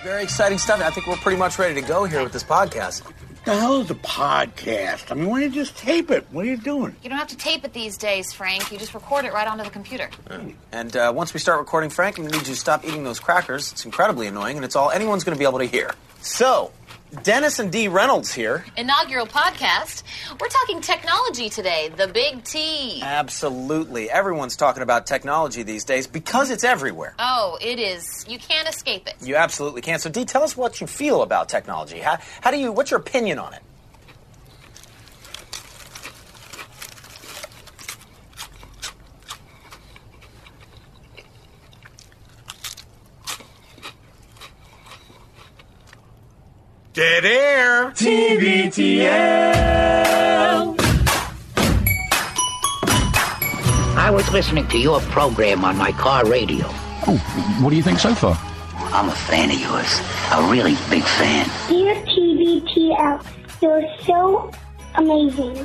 Very exciting stuff. I think we're pretty much ready to go here with this podcast. The hell is a podcast? I mean, why don't you just tape it? What are you doing? You don't have to tape it these days, Frank. You just record it right onto the computer. And once we start recording, Frank, I'm going to need you to stop eating those crackers. It's incredibly annoying, and it's all anyone's going to be able to hear. So, Dennis and Dee Reynolds here. Inaugural podcast. We're talking technology today, the big T. Absolutely. Everyone's talking about technology these days because it's everywhere. Oh, it is. You can't escape it. You absolutely can. So, Dee, tell us what you feel about technology. What's your opinion on it? Dead air. TBTL. I was listening to your program on my car radio. Oh, what do you think so far? I'm a fan of yours. A really big fan. Dear TBTL, you're so amazing.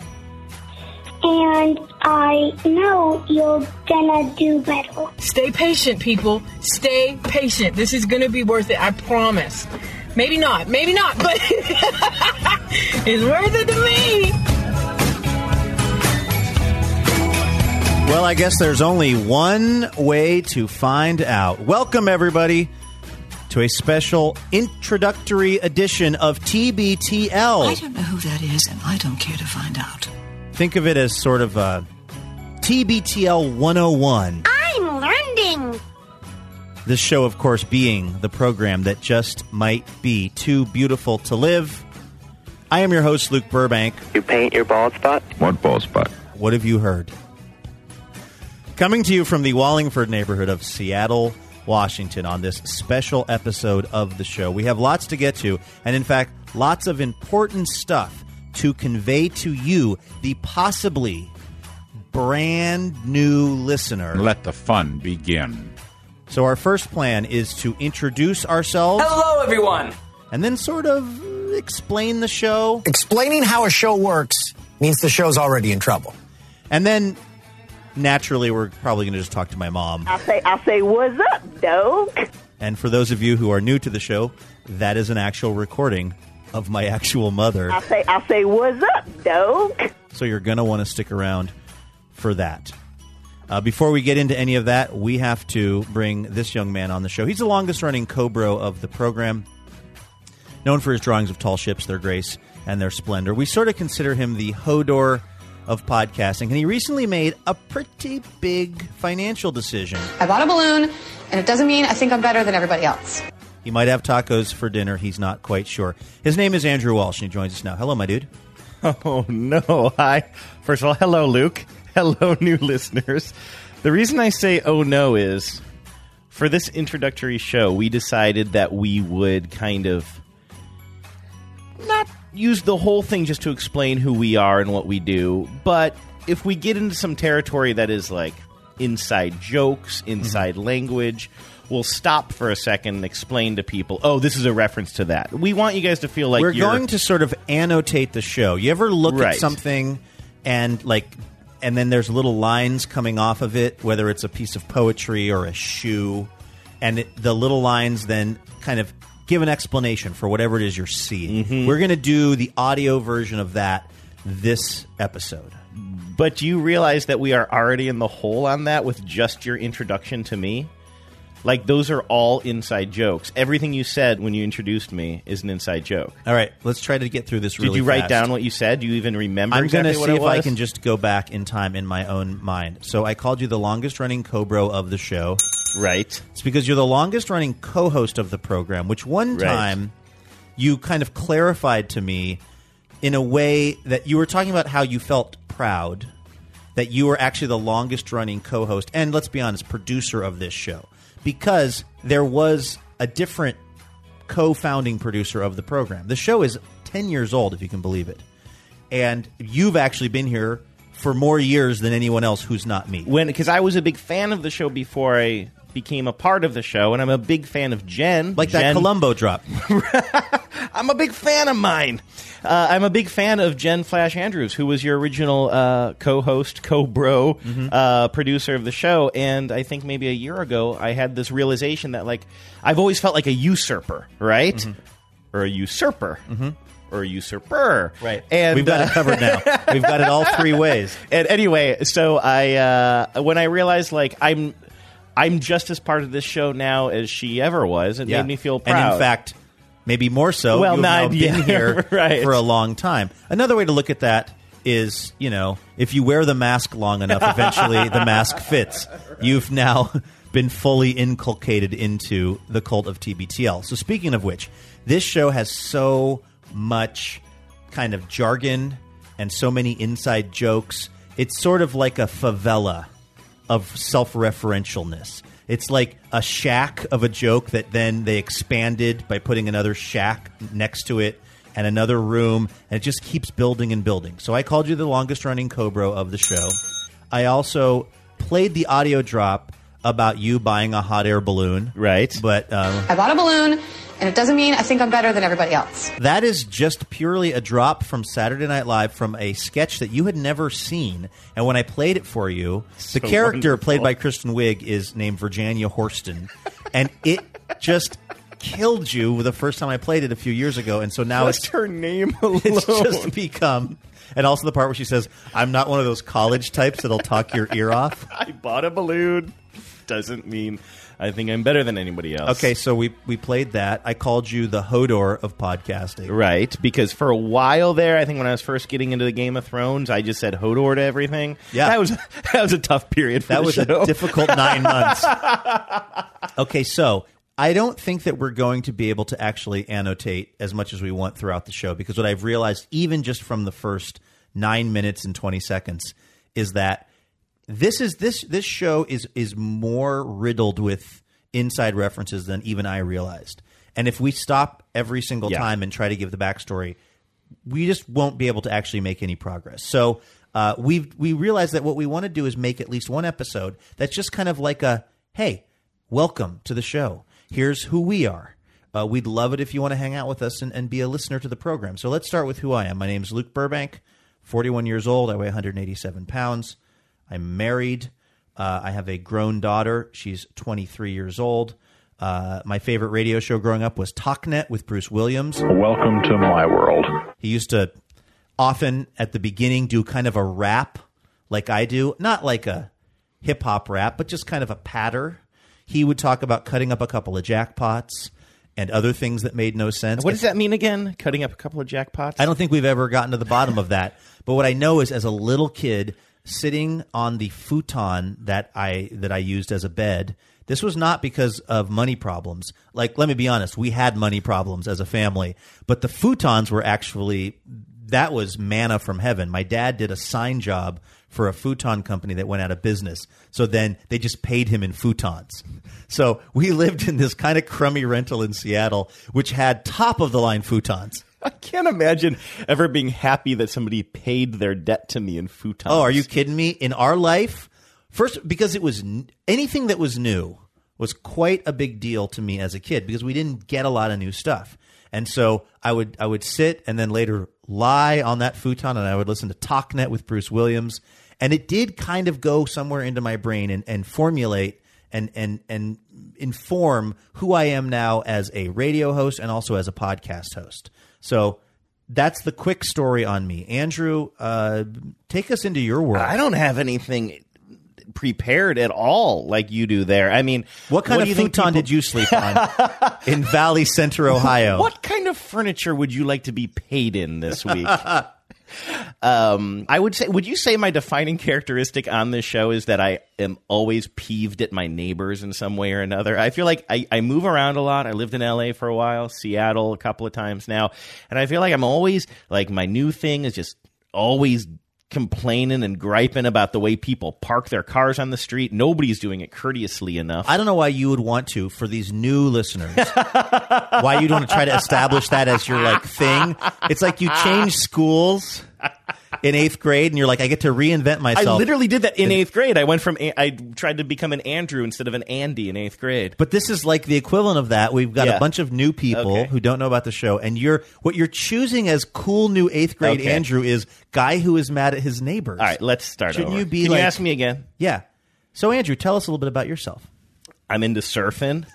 And I know you're gonna do better. Stay patient, people. Stay patient. This is gonna be worth it, I promise. Maybe not, but it's worth it to me. Well, I guess there's only one way to find out. Welcome, everybody, to a special introductory edition of TBTL. I don't know who that is, and I don't care to find out. Think of it as sort of a TBTL 101. I'm learning. This show, of course, being the program that just might be too beautiful to live. I am your host, Luke Burbank. You paint your bald spot? What bald spot? What have you heard? Coming to you from the Wallingford neighborhood of Seattle, Washington, on this special episode of the show. We have lots to get to, and in fact, lots of important stuff to convey to you, the possibly brand new listener. Let the fun begin. So our first plan is to introduce ourselves. Hello, everyone. And then sort of explain the show. Explaining how a show works means the show's already in trouble. And then, naturally, we're probably going to just talk to my mom. I'll say, what's up, dog? And for those of you who are new to the show, that is an actual recording of my actual mother. I'll say, what's up, dog? So you're going to want to stick around for that. Before we get into any of that, we have to bring this young man on the show. He's the longest-running co-bro of the program, known for his drawings of tall ships, their grace, and their splendor. We sort of consider him the Hodor of podcasting, and he recently made a pretty big financial decision. I bought a balloon, and it doesn't mean I think I'm better than everybody else. He might have tacos for dinner. He's not quite sure. His name is Andrew Walsh, and he joins us now. Hello, my dude. Oh, no. Hi. First of all, hello, Luke. Hello, new listeners. The reason I say oh no is, for this introductory show, we decided that we would kind of not use the whole thing just to explain who we are and what we do, but if we get into some territory that is like inside jokes, inside language, we'll stop for a second and explain to people, oh, this is a reference to that. We want you guys to feel like we're going to sort of annotate the show. You ever look at something and then there's little lines coming off of it, whether it's a piece of poetry or a shoe, and the little lines then kind of give an explanation for whatever it is you're seeing. Mm-hmm. We're going to do the audio version of that this episode. But do you realize that we are already in the hole on that with just your introduction to me? Like, those are all inside jokes. Everything you said when you introduced me is an inside joke. All right, let's try to get through this really fast. Did you write down what you said? Do you even remember exactly what it was? I'm going to see if I can just go back in time in my own mind. So I called you the longest-running co-bro of the show. Right. It's because you're the longest-running co-host of the program, which one time you kind of clarified to me in a way that you were talking about how you felt proud that you were actually the longest-running co-host and, let's be honest, producer of this show. Because there was a different co-founding producer of the program. The show is 10 years old, if you can believe it. And you've actually been here for more years than anyone else who's not me. Because I was a big fan of the show before I became a part of the show, and I'm a big fan of Jen. Like that Columbo drop. I'm a big fan of mine. I'm a big fan of Jen Flash Andrews, who was your original co-host, co-bro, producer of the show. And I think maybe a year ago, I had this realization that, like, I've always felt like a usurper, right? Mm-hmm. Or a usurper. Mm-hmm. Or a usurper. Right. And we've got it covered now. We've got it all three ways. And anyway, so when I realized, like, I'm just as part of this show now as she ever was, it made me feel proud. And in fact, maybe more so. Well, you've now been here for a long time. Another way to look at that is, you know, if you wear the mask long enough, eventually the mask fits. You've now been fully inculcated into the cult of TBTL. So speaking of which, this show has so much kind of jargon and so many inside jokes. It's sort of like a favela of self-referentialness. It's like a shack of a joke that then they expanded by putting another shack next to it and another room, and it just keeps building and building. So I called you the longest-running Cobra of the show. I also played the audio drop about you buying a hot air balloon. Right. But I bought a balloon, and it doesn't mean I think I'm better than everybody else. that is just purely a drop from Saturday Night Live from a sketch that you had never seen. And when I played it for you, the character wonderful. played by Kristen Wiig is named Virginia Horston. And it just killed you the first time I played it a few years ago. And so now Just her name alone. it's just become... And also the part where she says, I'm not one of those college types that'll talk your ear off. I bought a balloon. Doesn't mean I think I'm better than anybody else. Okay, so we played that. I called you the Hodor of podcasting. Right, because for a while there, I think when I was first getting into the Game of Thrones, I just said Hodor to everything. Yeah. That was a tough period for That the was show. a difficult 9 months. Okay, so I don't think that we're going to be able to actually annotate as much as we want throughout the show, because what I've realized, even just from the first 9 minutes and 20 seconds, is that this show is more riddled with inside references than even I realized. And if we stop every single time and try to give the backstory, we just won't be able to actually make any progress. So we realized that what we want to do is make at least one episode that's just kind of like a, hey, welcome to the show. Here's who we are. We'd love it if you want to hang out with us and be a listener to the program. So let's start with who I am. My name is Luke Burbank, 41 years old. I weigh 187 pounds. I'm married. I have a grown daughter. She's 23 years old. My favorite radio show growing up was TalkNet with Bruce Williams. Welcome to my world. He used to often at the beginning do kind of a rap like I do. Not like a hip-hop rap, but just kind of a patter. He would talk about cutting up a couple of jackpots and other things that made no sense. What does that mean again? Cutting up a couple of jackpots? I don't think we've ever gotten to the bottom of that. But what I know is, as a little kid, sitting on the futon that I used as a bed, this was not because of money problems. Like, let me be honest, we had money problems as a family, but the futons were actually, that was manna from heaven. My dad did a sign job for a futon company that went out of business. So then they just paid him in futons. So we lived in this kind of crummy rental in Seattle, which had top of the line futons. I can't imagine ever being happy that somebody paid their debt to me in futons. Oh, are you kidding me? In our life, first, because it was anything that was new was quite a big deal to me as a kid, because we didn't get a lot of new stuff. And so I would sit and then later lie on that futon, and I would listen to TalkNet with Bruce Williams. And it did kind of go somewhere into my brain and formulate and inform who I am now as a radio host and also as a podcast host. So that's the quick story on me. Andrew, take us into your world. I don't have anything prepared at all like you do there. I mean, what kind of futon did you sleep on in Valley Center, Ohio? What kind of furniture would you like to be paid in this week? I would say, would you say my defining characteristic on this show is that I am always peeved at my neighbors in some way or another? I feel like I move around a lot. I lived in LA for a while, Seattle a couple of times now. And I feel like I'm always, like, my new thing is just always complaining and griping about the way people park their cars on the street. Nobody's doing it courteously enough. I don't know why you would want to, for these new listeners, why you'd want to try to establish that as your, like, thing. It's like you change schools. in 8th grade, and you're like, I get to reinvent myself. I literally did that in 8th grade. I tried to become an Andrew instead of an Andy in 8th grade. But this is like the equivalent of that. We've got a bunch of new people who don't know about the show, and what you're choosing as cool new 8th grade Andrew is guy who is mad at his neighbors. All right, let's start Shouldn't over. you be Can like, you ask me again? Yeah. So, Andrew, tell us a little bit about yourself. I'm into surfing.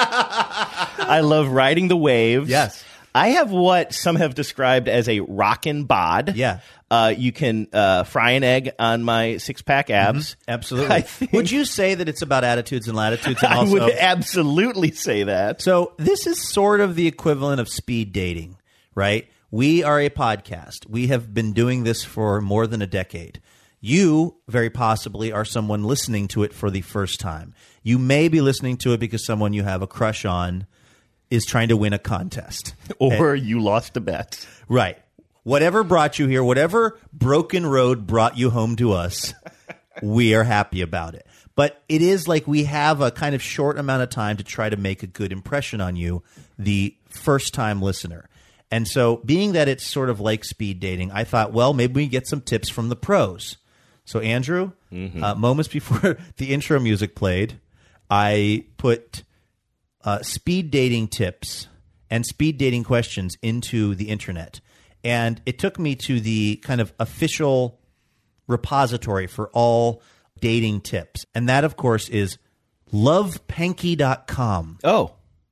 I love riding the waves. Yes. I have what some have described as a rockin' bod. Yeah. You can fry an egg on my six-pack abs. Mm-hmm. Absolutely. Would you say that it's about attitudes and latitudes? And I also, would absolutely say that. So this is sort of the equivalent of speed dating, right? We are a podcast. We have been doing this for more than a decade. You, very possibly, are someone listening to it for the first time. You may be listening to it because someone you have a crush on is trying to win a contest. Or you lost a bet. Right. Whatever brought you here, whatever broken road brought you home to us, we are happy about it. But it is like we have a kind of short amount of time to try to make a good impression on you, the first-time listener. And so being that it's sort of like speed dating, I thought, well, maybe we can get some tips from the pros. So, Andrew, moments before the intro music played, I put speed dating tips and speed dating questions into the internet. And it took me to the kind of official repository for all dating tips. And that, of course, is lovepanky.com. Oh,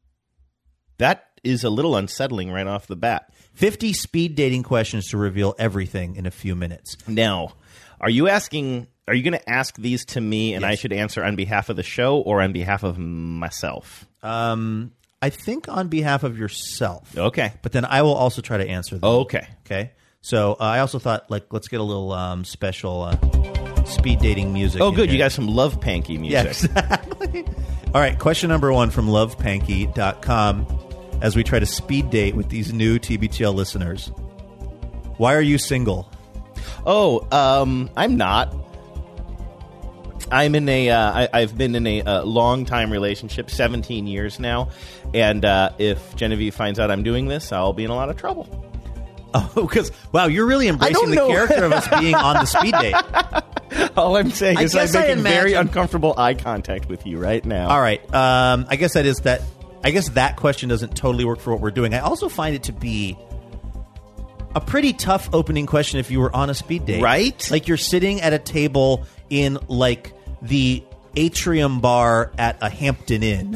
that is a little unsettling right off the bat. 50 speed dating questions to reveal everything in a few minutes. Now, are you going to ask these to me and I should answer on behalf of the show or on behalf of myself? I think on behalf of yourself. Okay. But then I will also try to answer them. Okay. Okay. So I also thought, let's get a little special speed dating music. Oh, good. Here. You got some Love Panky music. Yeah, exactly. All right. Question number 1 from lovepanky.com as we try to speed date with these new TBTL listeners. Why are you single? Oh, I'm not. I'm in I've been in a long-time relationship, 17 years now, and if Genevieve finds out I'm doing this, I'll be in a lot of trouble. Oh, because, wow, you're really embracing the character of us being on the speed date. All I'm saying is I'm making very uncomfortable eye contact with you right now. All right. I guess that question doesn't totally work for what we're doing. I also find it to be a pretty tough opening question if you were on a speed date. Right? Like you're sitting at a table in like the atrium bar at a Hampton Inn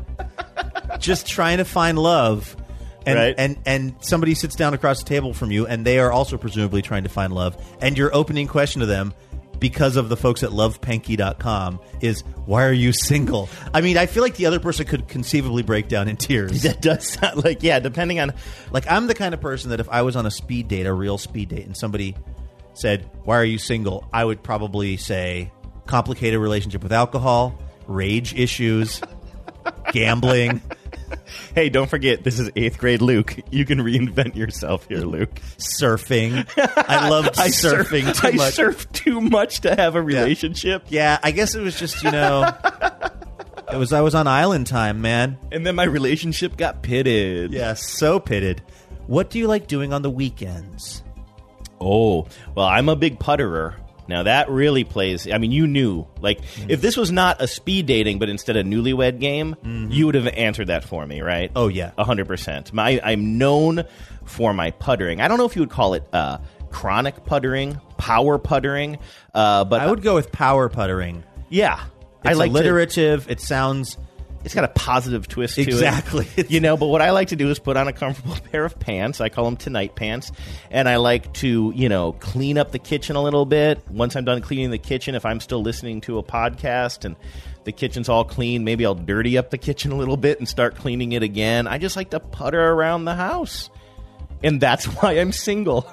just trying to find love. And, right. and somebody sits down across the table from you and they are also presumably trying to find love. And your opening question to them, because of the folks at lovepanky.com, is, why are you single? I mean, I feel like the other person could conceivably break down in tears. That does sound like, yeah, depending on... Like, I'm the kind of person that if I was on a speed date, a real speed date, and somebody said, why are you single? I would probably say, complicated relationship with alcohol, rage issues, gambling... Hey, don't forget, this is 8th grade Luke. You can reinvent yourself here, Luke. Surfing. I loved surfing too much. I surfed too much to have a relationship. Yeah, I guess it was just, I was on island time, man. And then my relationship got pitted. Yeah, so pitted. What do you like doing on the weekends? Oh, well, I'm a big putterer. Now, that really plays... I mean, you knew. Like, if this was not a speed dating, but instead a newlywed game, you would have answered that for me, right? Oh, yeah. 100%. I'm known for my puttering. I don't know if you would call it chronic puttering, power puttering, but... I would go with power puttering. Yeah. It's alliterative. It sounds... It's got a positive twist to it. Exactly. But what I like to do is put on a comfortable pair of pants. I call them tonight pants. And I like to, clean up the kitchen a little bit. Once I'm done cleaning the kitchen, if I'm still listening to a podcast and the kitchen's all clean, maybe I'll dirty up the kitchen a little bit and start cleaning it again. I just like to putter around the house. And that's why I'm single.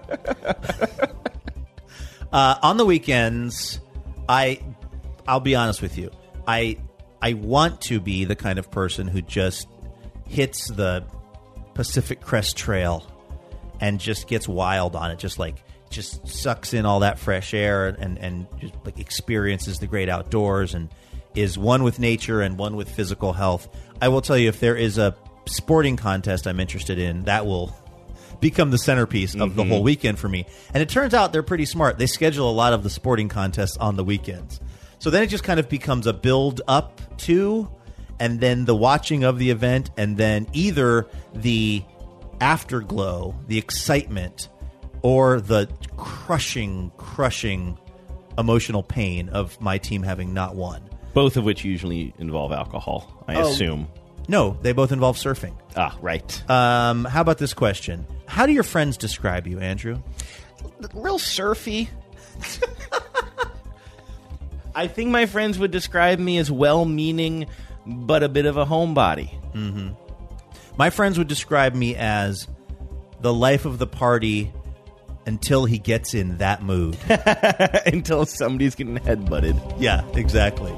On the weekends, I'll be honest with you. I want to be the kind of person who just hits the Pacific Crest Trail and just gets wild on it, just sucks in all that fresh air and just like experiences the great outdoors and is one with nature and one with physical health. I will tell you, if there is a sporting contest I'm interested in, that will become the centerpiece of the whole weekend for me. And it turns out they're pretty smart. They schedule a lot of the sporting contests on the weekends. So then it just kind of becomes a build up to, and then the watching of the event, and then either the afterglow, the excitement, or the crushing emotional pain of my team having not won. Both of which usually involve alcohol, I assume. No, they both involve surfing. Ah, right. How about this question? How do your friends describe you, Andrew? Real surfy. I think my friends would describe me as well-meaning, but a bit of a homebody. Mm-hmm. My friends would describe me as the life of the party until he gets in that mood. Until somebody's getting headbutted. Yeah, exactly.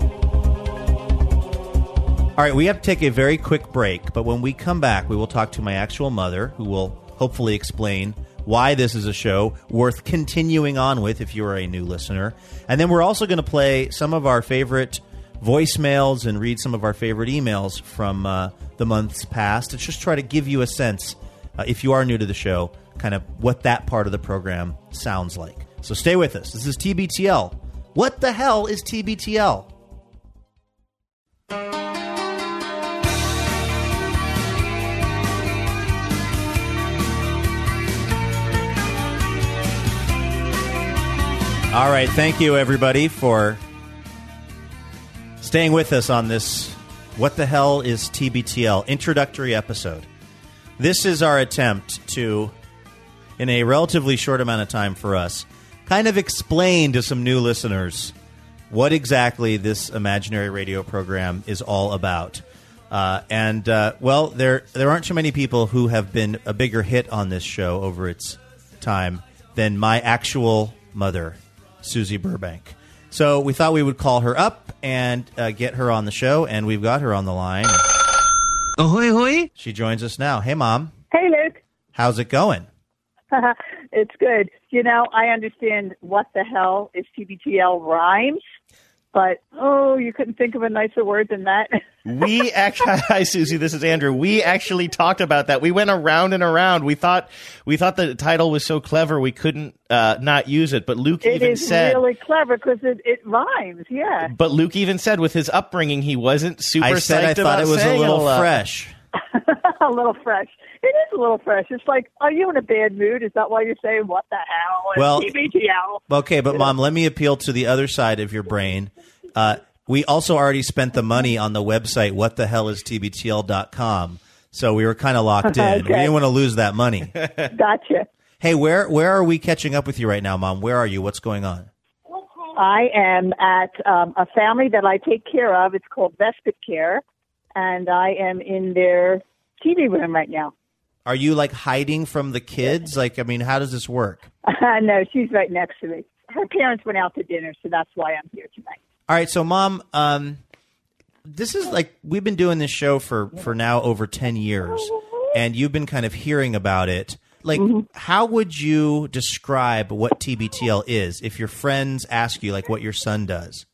All right, we have to take a very quick break, but when we come back, we will talk to my actual mother, who will hopefully explain why this is a show worth continuing on with if you are a new listener. And then we're also going to play some of our favorite voicemails and read some of our favorite emails from the months past to just try to give you a sense, if you are new to the show, kind of what that part of the program sounds like. So stay with us. This is TBTL. What the hell is TBTL? All right, thank you, everybody, for staying with us on this What the Hell is TBTL introductory episode. This is our attempt to, in a relatively short amount of time for us, kind of explain to some new listeners what exactly this imaginary radio program is all about. Well, there aren't too many people who have been a bigger hit on this show over its time than my actual mother, Susie Burbank. So we thought we would call her up and get her on the show, and we've got her on the line. Ahoy, hoy! She joins us now. Hey, Mom. Hey, Luke. How's it going? It's good. You know, I understand what the hell is TBTL rhymes, but, you couldn't think of a nicer word than that. We actually, hi Susie, this is Andrew. We actually talked about that. We went around and around. We thought the title was so clever we couldn't not use it. But Luke even said it is really clever because it rhymes. Yeah. But Luke even said with his upbringing he wasn't super. I thought it was a little fresh. A little fresh. It is a little fresh. It's like, are you in a bad mood? Is that why you're saying what the hell is TBTL? Okay, but Mom, let me appeal to the other side of your brain. We also already spent the money on the website whatthehellistbtl.com, so we were kind of locked in. Okay. We didn't want to lose that money. Gotcha. Hey, where are we catching up with you right now, Mom? Where are you? What's going on? I am at a family that I take care of. It's called Vespit Care, and I am in their TV room right now. Are you, like, hiding from the kids? Like, I mean, how does this work? No, she's right next to me. Her parents went out to dinner, so that's why I'm here tonight. All right, so, Mom, this is like we've been doing this show for now over 10 years, and you've been kind of hearing about it. Like, how would you describe what TBTL is if your friends ask you, like, what your son does?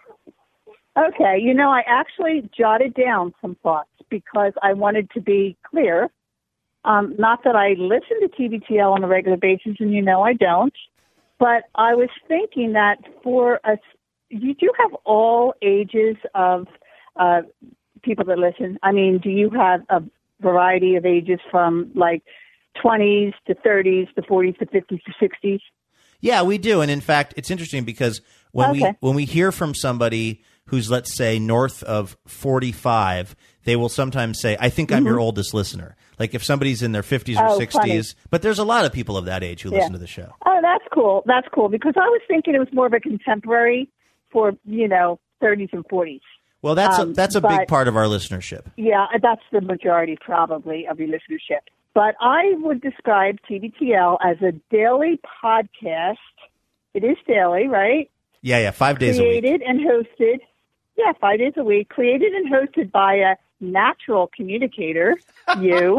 Okay, you know, I actually jotted down some thoughts because I wanted to be clear. Not that I listen to TBTL on a regular basis, and you know I don't, but I was thinking that for us, you do have all ages of people that listen. I mean, do you have a variety of ages from like 20s to 30s to 40s to 50s to 60s? Yeah, we do. And in fact, it's interesting because when we hear from somebody who's, let's say, north of 45, they will sometimes say, I think I'm your oldest listener. Like if somebody's in their 50s or 60s. Funny. But there's a lot of people of that age who listen to the show. Oh, that's cool. That's cool because I was thinking it was more of a contemporary for, 30s and 40s. Well, that's a big part of our listenership. Yeah, that's the majority probably of your listenership. But I would describe TBTL as a daily podcast. It is daily, right? Yeah, 5 days a week. Created and hosted. Yeah, 5 days a week. Created and hosted by a natural communicator. You.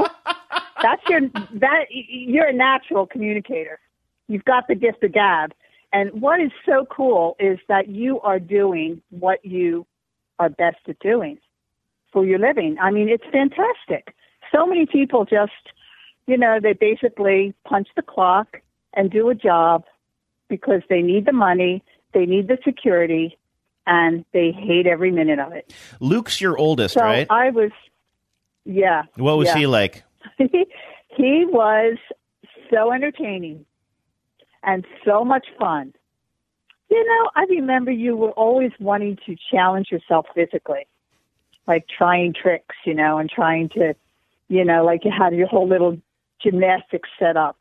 You're a natural communicator. You've got the gift of gab. And what is so cool is that you are doing what you are best at doing for your living. I mean, it's fantastic. So many people just they basically punch the clock and do a job because they need the money, they need the security, and they hate every minute of it. Luke's your oldest, So right? I was, yeah. What was yeah. he like? He was so entertaining and so much fun. I remember you were always wanting to challenge yourself physically, like trying tricks, and trying to, like you had your whole little gymnastics set up,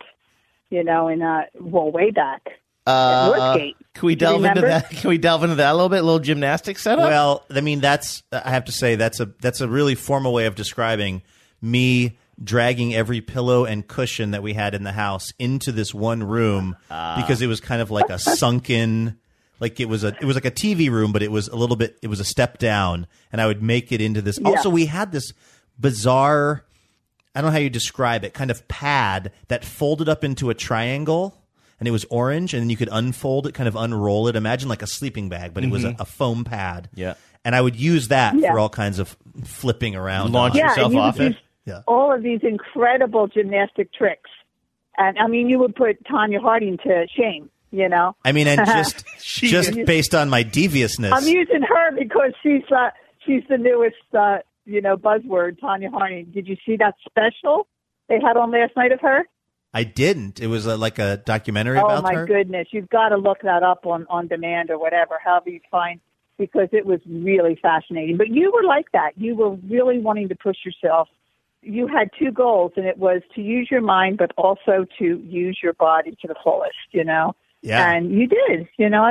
way back at Northgate. Can we delve into that? Can we delve into that a little bit? A little gymnastics setup? Well, I mean, I have to say that's a really formal way of describing me dragging every pillow and cushion that we had in the house into this one room because it was kind of like a sunken, like it was like a TV room, but it was a step down, and I would make it into this. Yeah. Also, we had this bizarre, I don't know how you describe it, kind of pad that folded up into a triangle, and it was orange, and then you could unfold it, kind of unroll it. Imagine like a sleeping bag, but it was a foam pad. Yeah. And I would use that for all kinds of flipping around. Launch yourself off it. Yeah. All of these incredible gymnastic tricks. And, I mean, you would put Tanya Harding to shame, I mean, and just based on my deviousness. I'm using her because she's the newest, buzzword, Tanya Harding. Did you see that special they had on last night of her? I didn't. It was like a documentary about her? Oh, my goodness. You've got to look that up on demand or whatever, however you find, because it was really fascinating. But you were like that. You were really wanting to push yourself. You had two goals, and it was to use your mind, but also to use your body to the fullest, Yeah. And you did,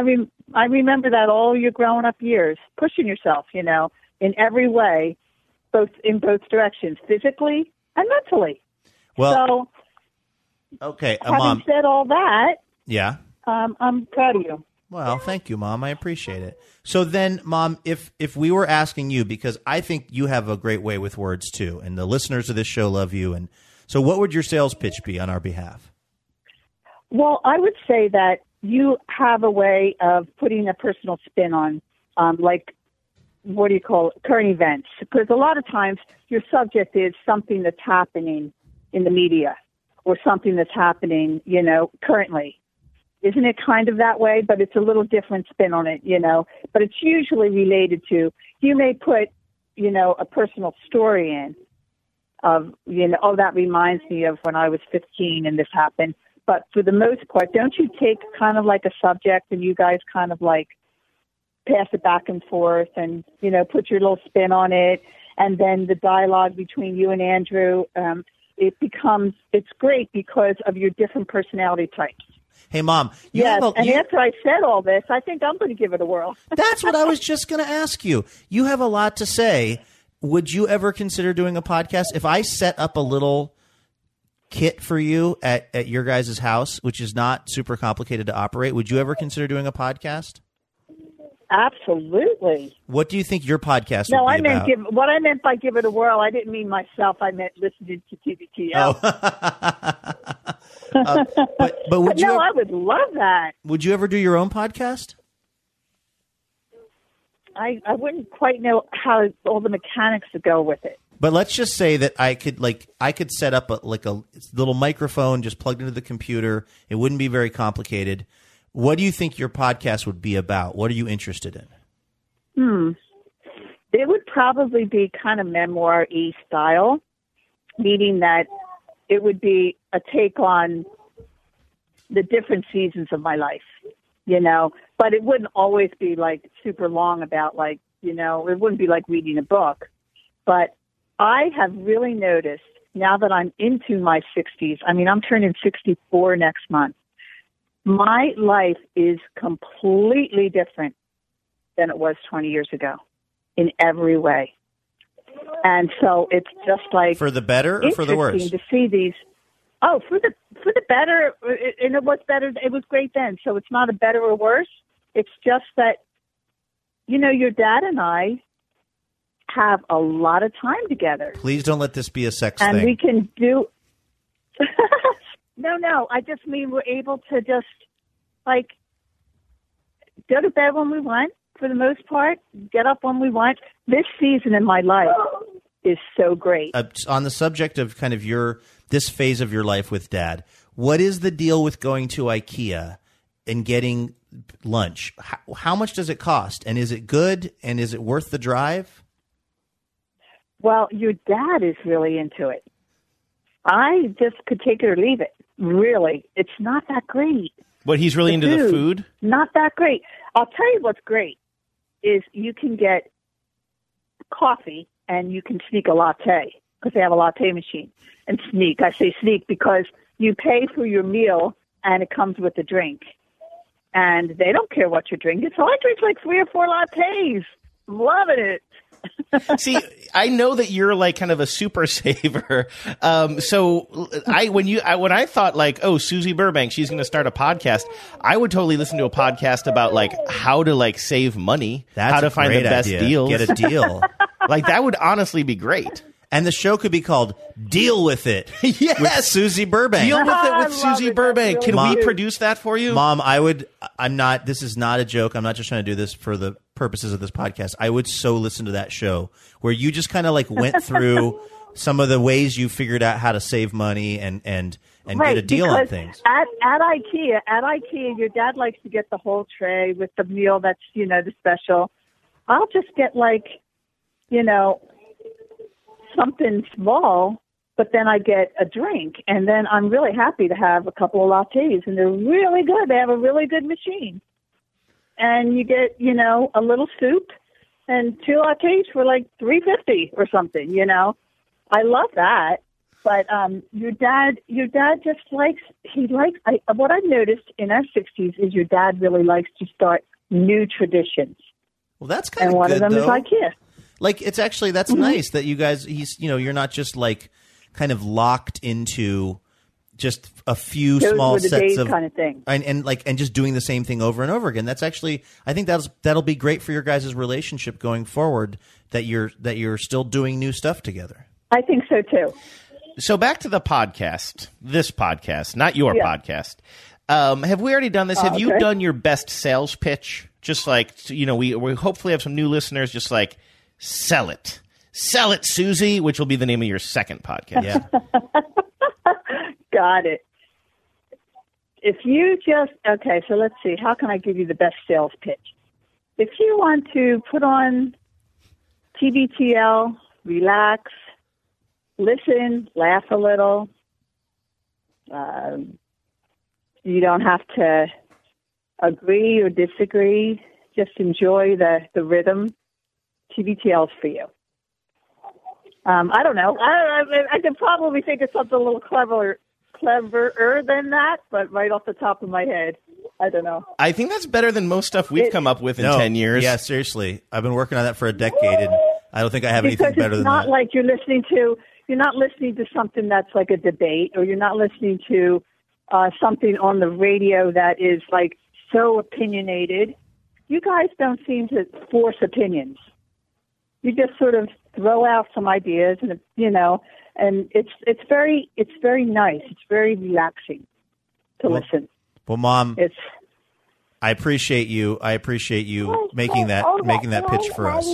I remember that all your growing up years, pushing yourself, in every way, in both directions, physically and mentally. Well, okay, having Mom. said all that, yeah, I'm proud of you. Well, thank you, Mom. I appreciate it. So then, Mom, if we were asking you, because I think you have a great way with words too, and the listeners of this show love you, and so what would your sales pitch be on our behalf? Well, I would say that you have a way of putting a personal spin on, like, what do you call it, current events? Because a lot of times your subject is something that's happening in the media or something that's happening, currently. Isn't it kind of that way? But it's a little different spin on it, But it's usually related to, you may put, a personal story in of, that reminds me of when I was 15 and this happened. But for the most part, don't you take kind of like a subject and you guys kind of like pass it back and forth and, put your little spin on it. And then the dialogue between you and Andrew, it's great because of your different personality types. Hey, Mom. After I said all this, I think I'm going to give it a whirl. That's what I was just going to ask you. You have a lot to say. Would you ever consider doing a podcast? If I set up a little kit for you at your guys' house, which is not super complicated to operate, would you ever consider doing a podcast? Absolutely. What do you think your podcast would be about? What I meant by give it a whirl, I didn't mean myself. I meant listening to TBTL. But would you? I would love that. Would you ever do your own podcast? I wouldn't quite know how all the mechanics would go with it. But let's just say that I could set up a little microphone just plugged into the computer. It wouldn't be very complicated. What do you think your podcast would be about? What are you interested in? It would probably be kind of memoir-y style, meaning that it would be a take on the different seasons of my life, But it wouldn't always be like super long about it wouldn't be like reading a book. But I have really noticed now that I'm into my 60s, I'm turning 64 next month. My life is completely different than it was 20 years ago in every way. And so it's just like for the better or for the worse? To see these. Oh, for the better, and it was better. It was great then. So it's not a better or worse. It's just that, your dad and I have a lot of time together. Please don't let this be a sex thing. And we can do. No. I just mean we're able to just go to bed when we want. For the most part, get up when we want. This season in my life is so great. On the subject of kind of this phase of your life with Dad, what is the deal with going to IKEA and getting lunch? How much does it cost? And is it good? And is it worth the drive? Well, your dad is really into it. I just could take it or leave it. Really, it's not that great. But he's really into the food? Not that great. I'll tell you what's great is you can get coffee and you can sneak a latte because they have a latte machine. And sneak, I say sneak because you pay for your meal and it comes with a drink. And they don't care what you're drinking. So I drink like 3 or 4 lattes. Loving it. See, I know that you're like kind of a super saver. So when I thought like, oh, Susie Burbank, she's going to start a podcast, I would totally listen to a podcast about like how to like save money, how to find the best deals, get a deal. Like that would honestly be great. And the show could be called Deal With It. Yes. With Susie Burbank. Deal With It with Susie Burbank. Can we produce that for you? Mom, this is not a joke. I'm not just trying to do this for the purposes of this podcast. I would so listen to that show where you just kind of like went through some of the ways you figured out how to save money and get a deal on things. At IKEA, your dad likes to get the whole tray with the meal that's, the special. I'll just get like, something small, but then I get a drink, and then I'm really happy to have a couple of lattes, and they're really good. They have a really good machine. And you get, a little soup and 2 lattes for like $3.50 or something, I love that. But your dad just likes, what I've noticed in our 60s is your dad really likes to start new traditions. Well, that's kind of good, and one of them though. is IKEA. Like, it's actually, that's nice that you guys, you're not just like kind of locked into just a few small sets of kind of thing. And just doing the same thing over and over again. That's actually, I think that'll be great for your guys' relationship going forward, that you're still doing new stuff together. I think so too. So back to the podcast, this podcast, not your podcast. Have we already done this? Have you done your best sales pitch? Just like, we hopefully have some new listeners, just like, sell it, Susie, which will be the name of your second podcast. Yeah. Got it. If you so let's see, how can I give you the best sales pitch? If you want to put on TBTL, relax, listen, laugh a little, you don't have to agree or disagree, just enjoy the rhythm. TBTL's for you. I don't know. I could probably think of something a little cleverer than that, but right off the top of my head, I don't know. I think that's better than most stuff we've come up with in 10 years. Yeah, seriously. I've been working on that for a decade, and I don't think I have anything better than that. It's not like you're not listening to something that's like a debate, or you're not listening to something on the radio that is like so opinionated. You guys don't seem to force opinions. You just sort of throw out some ideas, and and it's very nice. It's very relaxing to listen. Well, Mom, I appreciate you. I appreciate you making that pitch for us.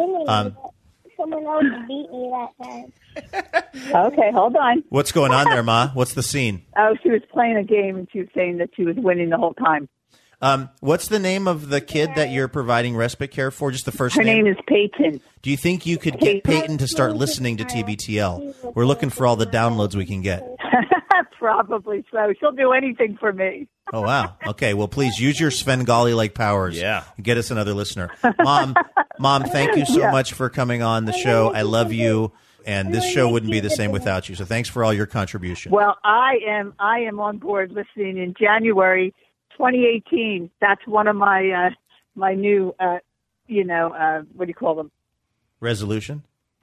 Someone else beat me that time. Okay, hold on. What's going on there, Ma? What's the scene? Oh, she was playing a game, and she was saying that she was winning the whole time. What's the name of the kid that you're providing respite care for? Just the first name? Her name is Peyton. Do you think you could get Peyton to start listening to TBTL? We're looking for all the downloads we can get. Probably so. She'll do anything for me. Oh, wow. Okay, well, please use your Svengali-like powers. Yeah. And get us another listener. Mom, thank you so much for coming on the show. I love you, and this show wouldn't be the same without you. So thanks for all your contribution. Well, I am on board listening in January 2018. That's one of my my new what do you call them? Resolution?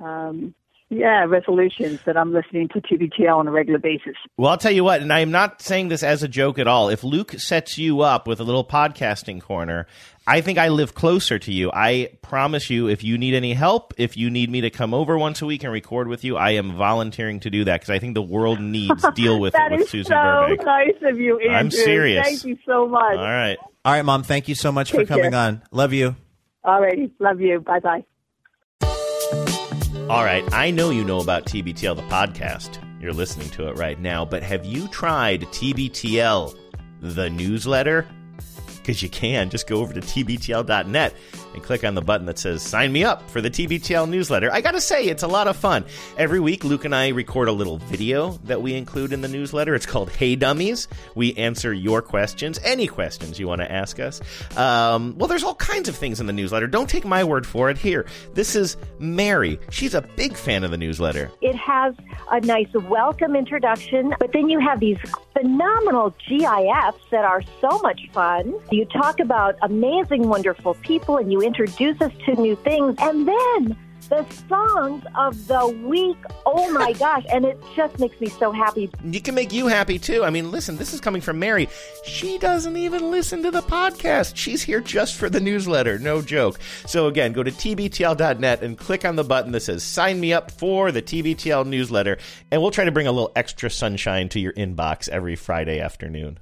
Resolutions that I'm listening to TBTL on a regular basis. Well, I'll tell you what, and I am not saying this as a joke at all. If Luke sets you up with a little podcasting corner, I think I live closer to you. I promise you, if you need any help, if you need me to come over once a week and record with you, I am volunteering to do that because I think the world needs Deal With It with Susie Burbank. That is so nice of you, Andrew. I'm serious. Thank you so much. All right, Mom, thank you so much for coming on. Love you. All righty. Love you. Bye-bye. All right, I know you know about TBTL, the podcast. You're listening to it right now, but have you tried TBTL, the newsletter? Because you can. Just go over to tbtl.net and click on the button that says sign me up for the TBTL newsletter. I gotta say, it's a lot of fun. Every week, Luke and I record a little video that we include in the newsletter. It's called Hey Dummies. We answer your questions, any questions you want to ask us. Well, there's all kinds of things in the newsletter. Don't take my word for it. Here, this is Mary. She's a big fan of the newsletter. It has a nice welcome introduction, but then you have these phenomenal GIFs that are so much fun. You talk about amazing, wonderful people, and you introduce us to new things. And then the songs of the week, oh my gosh, and it just makes me so happy. It can make you happy, too. I mean, listen, this is coming from Mary. She doesn't even listen to the podcast. She's here just for the newsletter. No joke. So, again, go to tbtl.net and click on the button that says sign me up for the TBTL newsletter, and we'll try to bring a little extra sunshine to your inbox every Friday afternoon.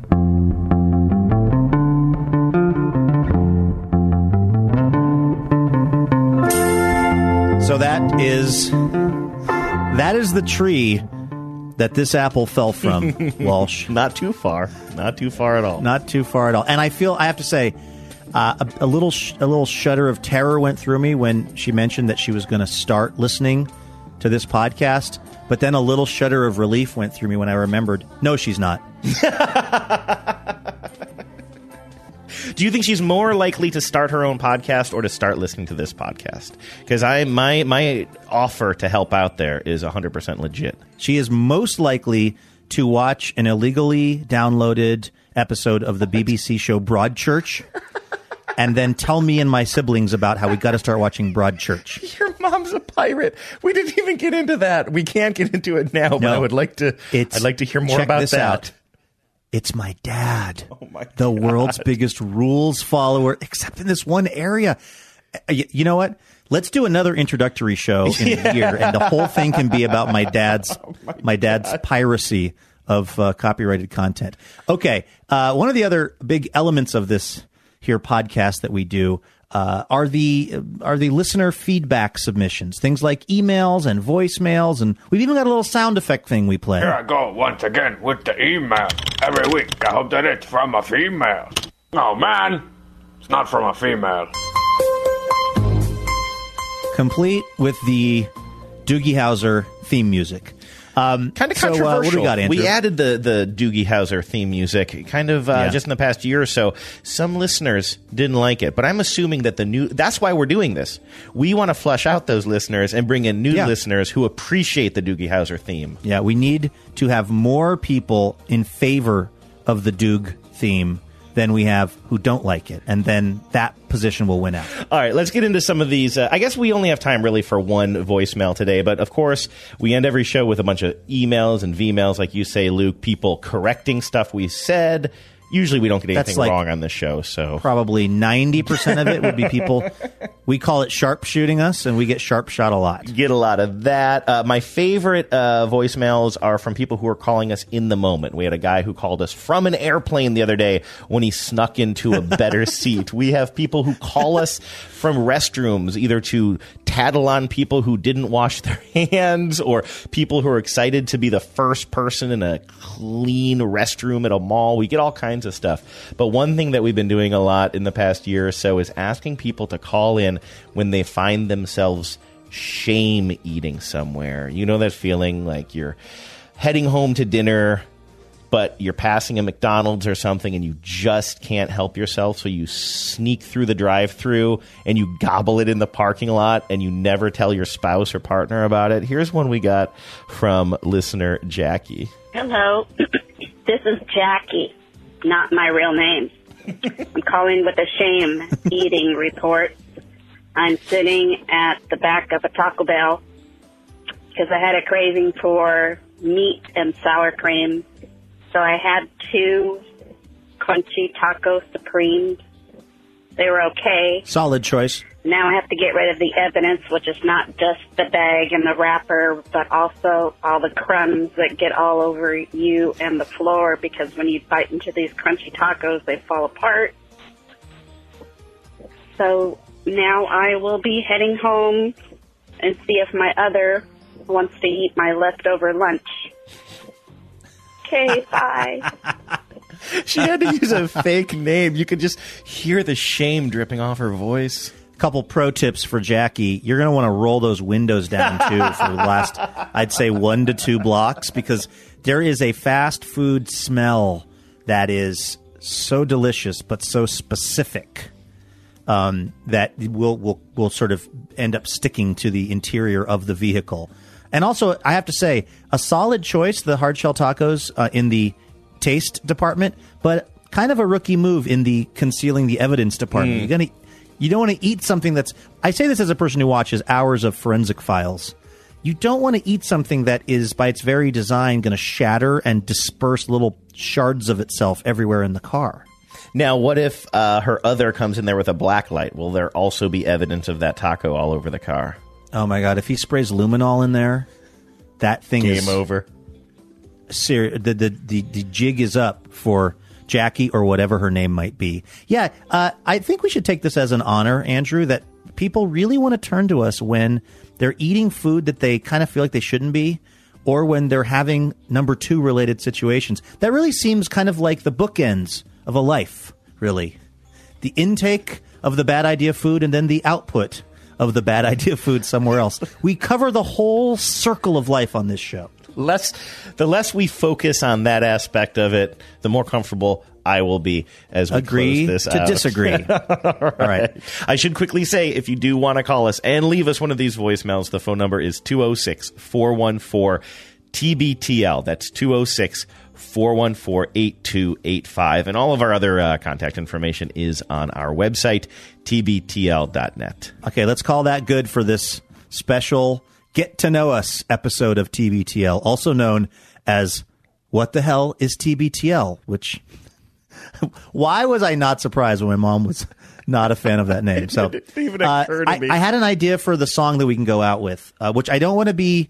So that is the tree that this apple fell from, Walsh. Not too far. Not too far at all. Not too far at all. And I have to say, a little shudder of terror went through me when she mentioned that she was going to start listening to this podcast. But then a little shudder of relief went through me when I remembered, no, she's not. Do you think she's more likely to start her own podcast or to start listening to this podcast? Because my offer to help out there is 100% legit. She is most likely to watch an illegally downloaded episode of the BBC show Broadchurch and then tell me and my siblings about how we got to start watching Broadchurch. Your mom's a pirate. We didn't even get into that. We can't get into it now, but I would like to. I'd like to hear more about that. Out. It's my dad, the world's biggest rules follower, except in this one area. You know what? Let's do another introductory show in a year, and the whole thing can be about my dad's piracy of copyrighted content. Okay, one of the other big elements of this here podcast that we do are the listener feedback submissions, things like emails and voicemails, and we've even got a little sound effect thing we play. Here I go once again with the email. Every week I hope that it's from a female. Oh man, it's not from a female. Complete with the Doogie Howser theme music. Kind of controversial. What do we got, Andrew? We added the Doogie Howser theme music kind of just in the past year or so. Some listeners didn't like it, but I'm assuming that that's why we're doing this. We want to flush out those listeners and bring in new listeners who appreciate the Doogie Howser theme. Yeah, we need to have more people in favor of the Doog theme than we have who don't like it, and then that position will win out. All right, let's get into some of these. I guess we only have time really for one voicemail today, but of course, we end every show with a bunch of emails and V-mails, like you say, Luke, people correcting stuff we said. Usually we don't get anything wrong on this show. So probably 90% of it would be people. We call it sharpshooting us, and we get sharp shot a lot. Get a lot of that. My favorite voicemails are from people who are calling us in the moment. We had a guy who called us from an airplane the other day when he snuck into a better seat. We have people who call us from restrooms, either to tattle on people who didn't wash their hands or people who are excited to be the first person in a clean restroom at a mall. We get all kinds of stuff. But one thing that we've been doing a lot in the past year or so is asking people to call in when they find themselves shame eating somewhere. You know that feeling like you're heading home to dinner, but you're passing a McDonald's or something and you just can't help yourself, so you sneak through the drive-thru and you gobble it in the parking lot and you never tell your spouse or partner about it. Here's one we got from listener Jackie. Hello, this is Jackie, not my real name. I'm calling with a shame eating report. I'm sitting at the back of a Taco Bell because I had a craving for meat and sour cream. So I had 2 crunchy taco supremes. They were okay. Solid choice. Now I have to get rid of the evidence, which is not just the bag and the wrapper, but also all the crumbs that get all over you and the floor, because when you bite into these crunchy tacos, they fall apart. So now I will be heading home and see if my other wants to eat my leftover lunch. Okay, bye. She had to use a fake name. You could just hear the shame dripping off her voice. Couple pro tips for Jackie. You're going to want to roll those windows down, too, for the last, I'd say, 1 to 2 blocks, because there is a fast food smell that is so delicious but so specific that will sort of end up sticking to the interior of the vehicle. And also, I have to say, a solid choice, the hard shell tacos in the taste department, but kind of a rookie move in the concealing the evidence department. You don't want to eat something that's... I say this as a person who watches hours of Forensic Files. You don't want to eat something that is, by its very design, going to shatter and disperse little shards of itself everywhere in the car. Now, what if her other comes in there with a black light? Will there also be evidence of that taco all over the car? Oh, my God. If he sprays luminol in there, that thing is... Game over. The jig is up for Jackie or whatever her name might be. Yeah, I think we should take this as an honor, Andrew, that people really want to turn to us when they're eating food that they kind of feel like they shouldn't be, or when they're having number 2 related situations. That really seems kind of like the bookends of a life, really. The intake of the bad idea food and then the output of the bad idea food somewhere else. We cover the whole circle of life on this show. The less we focus on that aspect of it, the more comfortable I will be as we agree close this to out. Disagree. All right. I should quickly say, if you do want to call us and leave us one of these voicemails, the phone number is 206-414-TBTL. That's 206-414-8285. And all of our other contact information is on our website, tbtl.net. Okay, let's call that good for this special Get to Know Us episode of TBTL, also known as What the Hell is TBTL? Which, why was I not surprised when my mom was not a fan of that name? So, it didn't even occur to me. I had an idea for the song that we can go out with, which I don't want to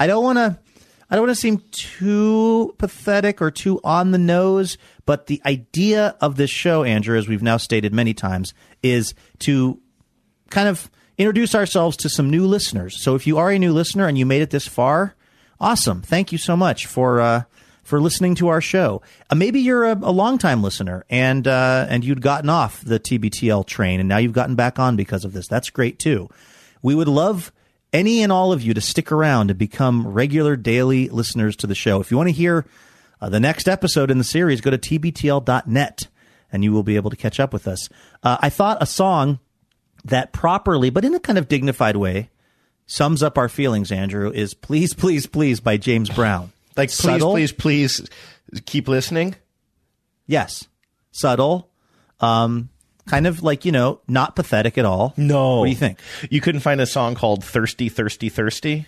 seem too pathetic or too on the nose, but the idea of this show, Andrew, as we've now stated many times, is to kind of introduce ourselves to some new listeners. So if you are a new listener and you made it this far, awesome. Thank you so much for listening to our show. Maybe you're a longtime listener and you'd gotten off the TBTL train and now you've gotten back on because of this. That's great too. We would love any and all of you to stick around and become regular daily listeners to the show. If you want to hear the next episode in the series, go to tbtl.net and you will be able to catch up with us. I thought a song that properly, but in a kind of dignified way, sums up our feelings, Andrew, is Please, Please, Please by James Brown. Like, subtle, please keep listening? Yes. Subtle. Kind of like, not pathetic at all. No. What do you think? You couldn't find a song called Thirsty, Thirsty, Thirsty?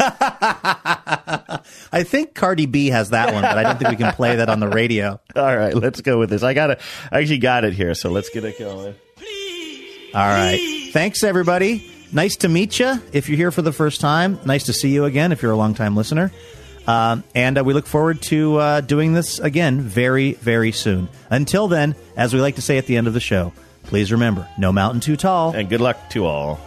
I think Cardi B has that one, but I don't think we can play that on the radio. All right, let's go with this. I actually got it here, so let's get it going. All right. Thanks, everybody. Nice to meet you if you're here for the first time. Nice to see you again if you're a longtime listener. And we look forward to doing this again very, very soon. Until then, as we like to say at the end of the show, please remember, no mountain too tall. And good luck to all.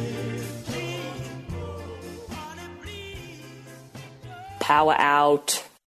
Power out.